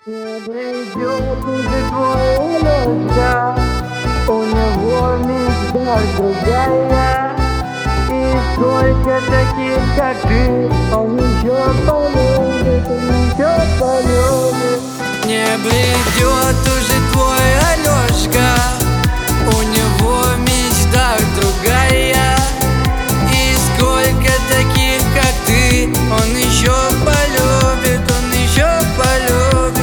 Не придет уже твой Алёшка, у него мечта другая. И сколько таких, как ты, он еще полюбит, он еще полюбит. Не придет уже твой Алёшка, у него мечта другая. И сколько таких, как ты, он еще полюбит, он еще полюбит.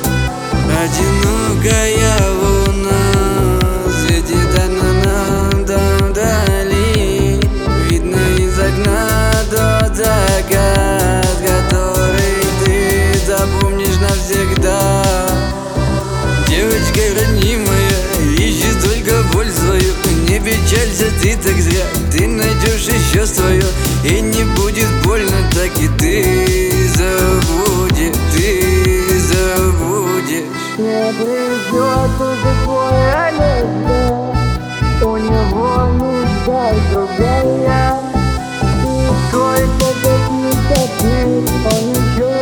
Одинокая луна светит одна нам вдали, видно из окна тот закат, который ты запомнишь навсегда. Девочка роднимая ищет только боль свою. Не печалься ты так зря, ты найдешь еще свое. И не будет больно, так и ты забудешь, ты забудешь. Не придет уже твой Алёшка, у него мечта другая. И сколько таких, как ты, он еще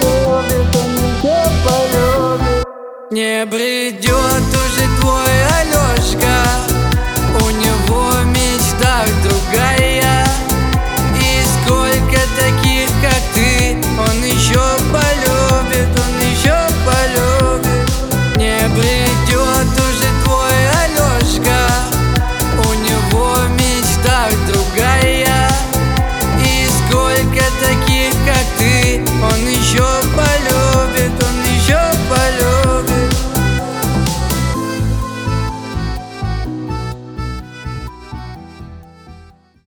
полюбит, он еще полюбит. Не придет уже твой Алёшка,